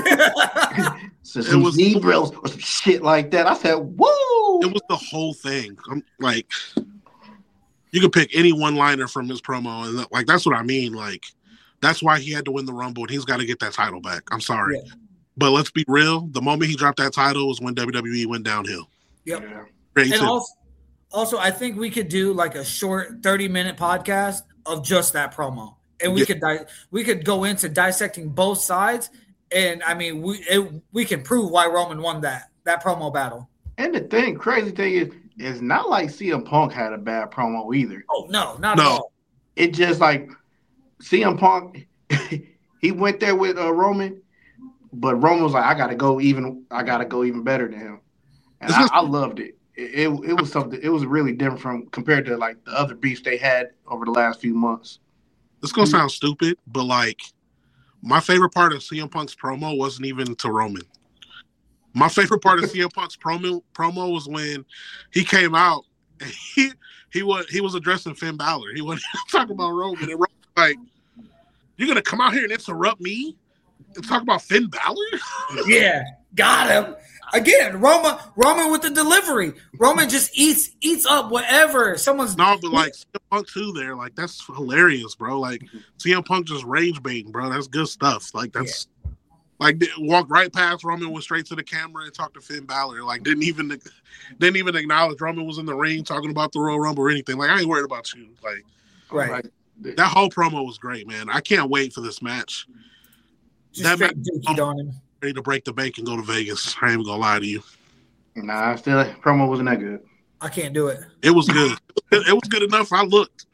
So It was- Zebros or some shit like that. I said, "Woo!" It was the whole thing. I'm like, you could pick any one-liner from his promo, and like that's what I mean. Like, that's why he had to win the Rumble, and he's got to get that title back. I'm sorry, Yeah. but let's be real. The moment he dropped that title was when W W E went downhill. Yep. Yeah. Great And too. also, also, I think we could do like a short thirty minute podcast of just that promo, and we Yeah. could di- we could go into dissecting both sides. And I mean, we it, we can prove why Roman won that that promo battle. And the thing, crazy thing is, it's not like C M Punk had a bad promo either. Oh no, not No. at all. It just like C M Punk, he went there with uh, Roman, but Roman was like, "I gotta go even. I gotta go even better than him," and It's I, just- I loved it. It, it. It was something. It was really different from compared to like the other beefs they had over the last few months. It's gonna sound stupid, but like my favorite part of C M Punk's promo wasn't even to Roman. My favorite part of C M Punk's promo promo was when he came out and he he was he was addressing Finn Balor. He wasn't talking about Roman. And Roman was like, "You're gonna come out here and interrupt me and talk about Finn Balor?" Yeah, got him again. Roman, Roman with the delivery. Roman just eats eats up whatever someone's. No, but like C M Punk too, there, like that's hilarious, bro. Like C M Punk just rage baiting, bro. That's good stuff. Like that's like they walked right past Roman, went straight to the camera and talked to Finn Balor. Like didn't even didn't even acknowledge Roman was in the ring talking about the Royal Rumble or anything. Like I ain't worried about you. Like Right. Like, that whole promo was great, man. I can't wait for this match. Just that straight match- dookied on him. Ready to break the bank and go to Vegas. I ain't even gonna lie to you. nah, still promo wasn't that good. I can't do it. It was good. it was good enough. I looked.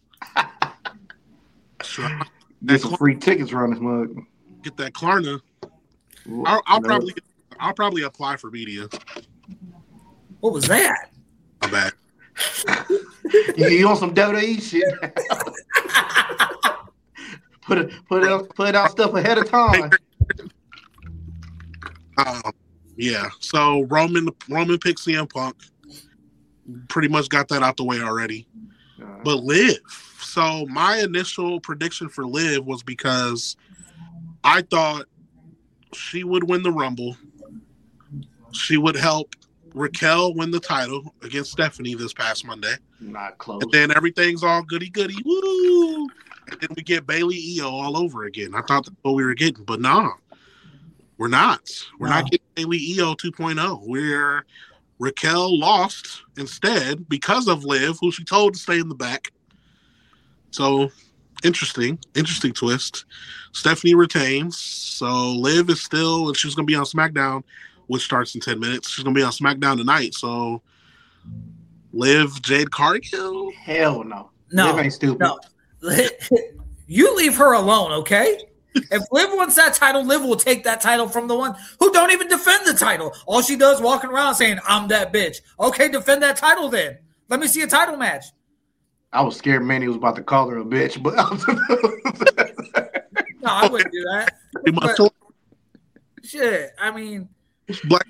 Sure. Get some free tickets around this mug. Get that Klarna. I'll, I'll probably I'll probably apply for media. What was that? My bad. You, you on some W W E shit? put it, put it, out, put out stuff ahead of time. Um, yeah. So Roman Roman picked C M Punk. Pretty much got that out the way already. Uh, But Liv. So my initial prediction for Liv was because I thought she would win the Rumble. She would help Raquel win the title against Stephanie this past Monday. not close. And then everything's all goody goody. Woo! And then we get Bailey Io all over again. I thought that's what we were getting, but nah. We're not. We're No. not getting Bailey Io two point oh. We're Raquel lost instead because of Liv, who she told to stay in the back. So interesting, interesting twist. Stephanie retains. So Liv is still, and she's going to be on SmackDown, which starts in ten minutes. She's going to be on SmackDown tonight. So Liv, Jade Cargill. Hell no. No, Liv ain't stupid. no. You leave her alone, okay? If Liv wants that title, Liv will take that title from the one who don't even defend the title. All she does walking around saying, "I'm that bitch." Okay, defend that title then. Let me see a title match. I was scared Manny was about to call her a bitch, but No, I wouldn't do that. Pretty much But- Shit, I mean, Black.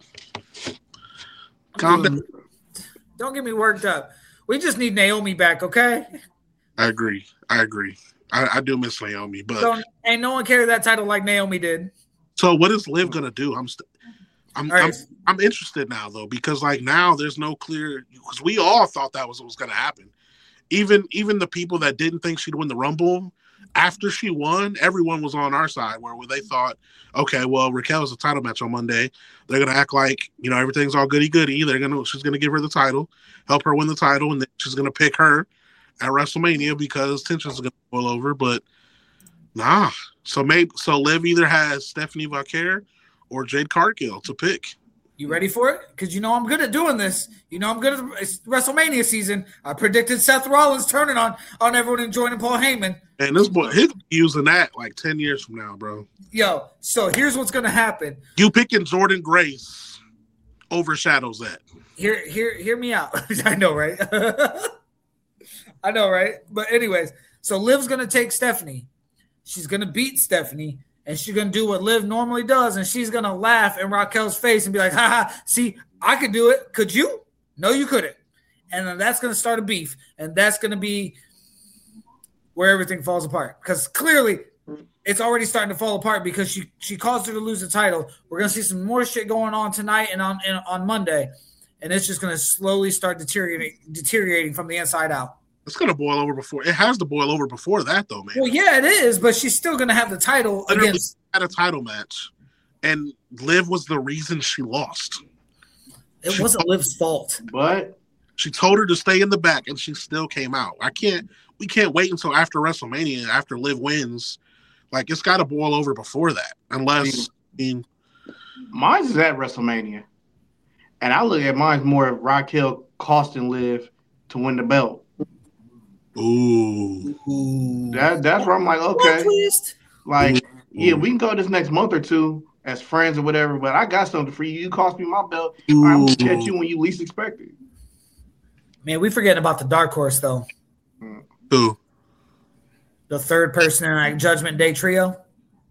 Calm down. don't get me worked up. We just need Naomi back, okay? I agree. I agree. I, I do miss Naomi, but so, ain't no one carried that title like Naomi did. So what is Liv gonna do? I'm st- I'm, right. I'm I'm interested now though, because like now there's no clear, because we all thought that was what was gonna happen. Even even the people that didn't think she'd win the Rumble, after she won, everyone was on our side where they thought, okay, well, Raquel's a title match on Monday. They're gonna act like, you know, everything's all goody goody. They're gonna she's gonna give her the title, help her win the title, and then she's gonna pick her at WrestleMania because tensions are gonna boil over. But nah. So maybe so Liv either has Stephanie Vaquer or Jade Cargill to pick. You ready for it? Because you know I'm good at doing this. You know I'm good at it's WrestleMania season. I predicted Seth Rollins turning on on everyone and joining Paul Heyman. And this boy, he's using that like ten years from now, bro. Yo, so here's what's gonna happen. You picking Jordan Grace overshadows that. Hear, hear, hear me out. I know, right? I know, right? But anyways, so Liv's gonna take Stephanie. She's gonna beat Stephanie, and she's gonna do what Liv normally does, and she's gonna laugh in Raquel's face and be like, "Ha ha! See, I could do it. Could you? No, you couldn't." And then that's gonna start a beef, and that's gonna be where everything falls apart. Because clearly, it's already starting to fall apart because she she caused her to lose the title. We're gonna see some more shit going on tonight and on and on Monday, and it's just gonna slowly start deteriorating deteriorating from the inside out. It's gonna boil over before it has to boil over before that, though, man. Well, yeah, it is, but she's still gonna have the title Literally against. Had a title match, and Liv was the reason she lost. It she wasn't told, Liv's fault, but she told her to stay in the back, and she still came out. I can't. We can't wait until after WrestleMania, after Liv wins. Like it's got to boil over before that, unless. I mean, mine is at WrestleMania, and I look at mine more of Raquel costing Liv to win the belt. Ooh. Ooh. That that's where I'm like, okay, like Ooh. yeah, we can go this next month or two as friends or whatever, but I got something for you. You cost me my belt. Ooh. I'm gonna catch you when you least expect it. Man, we forgetting about the dark horse though. Who? The third person in like Judgment Day trio.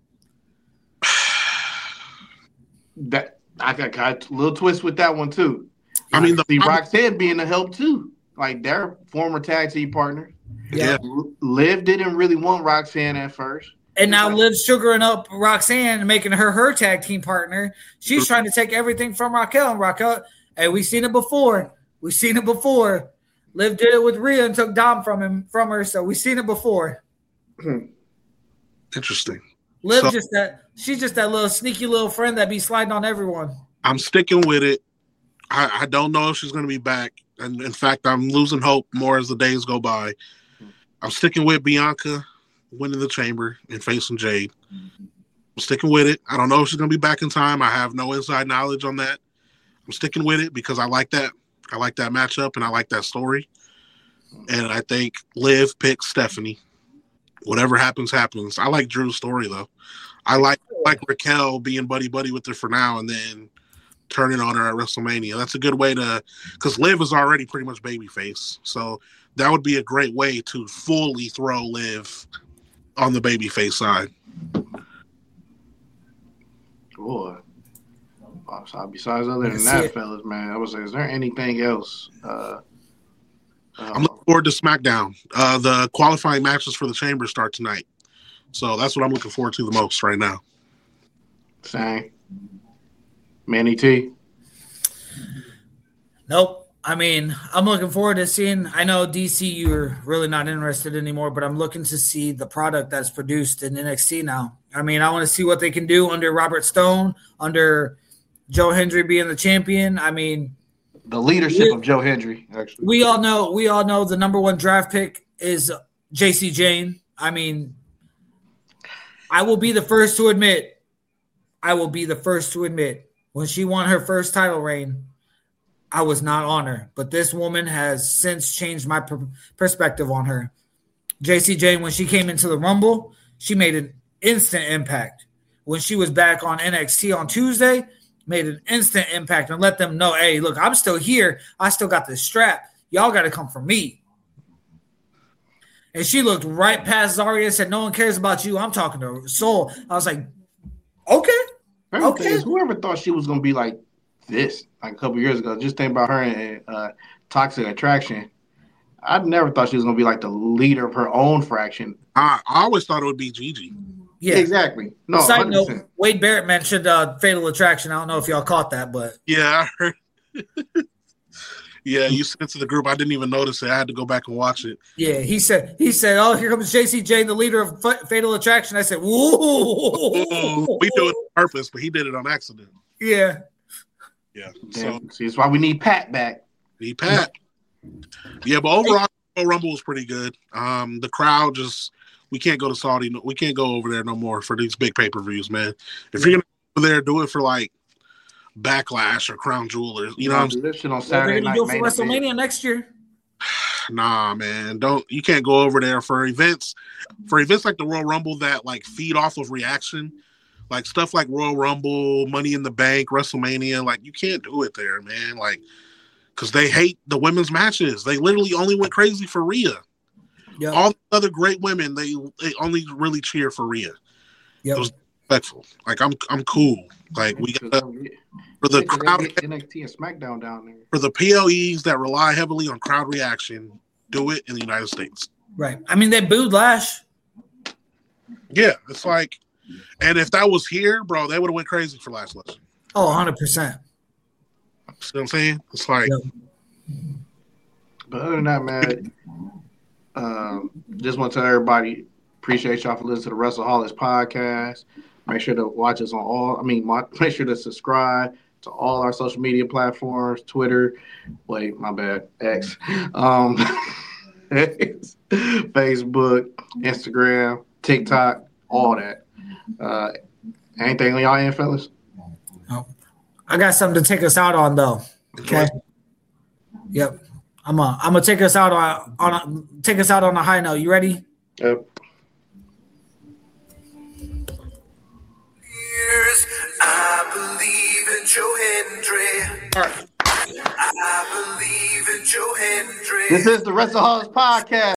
That I got, got a little twist with that one too. I mean, the see Roxanne being a help too. Like their former tag team partner. Yeah. Liv didn't really want Roxanne at first. And now Liv's sugaring up Roxanne and making her her tag team partner. She's trying to take everything from Raquel. And Raquel, hey, we've seen it before. We've seen it before. Liv did it with Rhea and took Dom from him from her. So we've seen it before. Interesting. Liv so, just that she's just that little sneaky little friend that be sliding on everyone. I'm sticking with it. I, I don't know if she's going to be back. And in fact, I'm losing hope more as the days go by. I'm sticking with Bianca winning the Chamber and facing Jade. I'm sticking with it. I don't know if she's going to be back in time. I have no inside knowledge on that. I'm sticking with it because I like that. I like that matchup and I like that story. And I think Liv picks Stephanie. Whatever happens, happens. I like Drew's story, though. I like like Raquel being buddy-buddy with her for now and then turning on her at WrestleMania. That's a good way to – because Liv is already pretty much babyface. So that would be a great way to fully throw Liv on the babyface side. Boy. So besides other than that, fellas, man, I would say, is there anything else? Uh, uh, I'm looking forward to SmackDown. Uh, the qualifying matches for the Chamber start tonight. So that's what I'm looking forward to the most right now. Same. Manny T? Nope. I mean, I'm looking forward to seeing – I know, D C, you're really not interested anymore, but I'm looking to see the product that's produced in N X T now. I mean, I want to see what they can do under Robert Stone, under Joe Hendry being the champion. I mean – the leadership we, of Joe Hendry, actually. We all know we all know the number one draft pick is J C Jane. I mean, I will be the first to admit, I will be the first to admit, when she won her first title reign, I was not on her. But this woman has since changed my per- perspective on her. J C Jane, when she came into the Rumble, she made an instant impact. When she was back on N X T on Tuesday, made an instant impact and let them know, hey, look, I'm still here. I still got this strap. Y'all got to come for me. And she looked right past Zarya and said, no one cares about you. I'm talking to Soul. I was like, okay. Okay. Is, whoever thought she was going to be like this, like a couple years ago, just think about her and uh, Toxic Attraction. I never thought she was gonna be like the leader of her own fraction. I, I always thought it would be Gigi. Yeah, exactly. No, Side one hundred percent. note: Wade Barrett mentioned uh, Fatal Attraction. I don't know if y'all caught that, but yeah, I heard. Yeah, you sent it to the group. I didn't even notice it. I had to go back and watch it. Yeah, he said, he said, oh, here comes J C J, the leader of F- Fatal Attraction. I said, whoa. We do it on purpose, but he did it on accident. Yeah. Yeah. So, So see, that's why we need Pat back. need Pat. Yeah, but overall, Rumble was pretty good. Um, the crowd just we can't go to Saudi. We can't go over there no more for these big pay per views, man. If you're gonna go there, do it for like Backlash or Crown Jewelers. You know what I'm saying? This shit on Well, Saturday they're night. going to do it for main event. WrestleMania next year. Nah, man, don't you can't go over there for events for events like the Royal Rumble that like feed off of reaction, like stuff like Royal Rumble, Money in the Bank, WrestleMania. Like you can't do it there, man. Like because they hate the women's matches. They literally only went crazy for Rhea. Yep. All the other great women, they they only really cheer for Rhea. Yep. It was respectful. Like I'm I'm cool. Like we got for the crowd N X T and SmackDown down there. for the P L Es that rely heavily on crowd reaction. Do it in the United States. Right. I mean, they booed Lash. Yeah, it's like, and if that was here, bro, they would have went crazy for last lesson. Oh, one hundred percent. See what I'm saying? It's like, Yep. But other than that, man, um, just want to tell everybody, appreciate y'all for listening to the WrestleHolics podcast. Make sure to watch us on all, I mean, make sure to subscribe to all our social media platforms, Twitter, wait, my bad, X, um, Facebook, Instagram, TikTok, all that. Uh, anything on y'all end, fellas? Oh. I got something to take us out on, though. Okay. Yep. I'm uh, I'm gonna take us out on on a, take us out on a high note. You ready? Yep. I believe in Joe Hendry. I believe in Joe Hendry. This is the WrestleHolics podcast.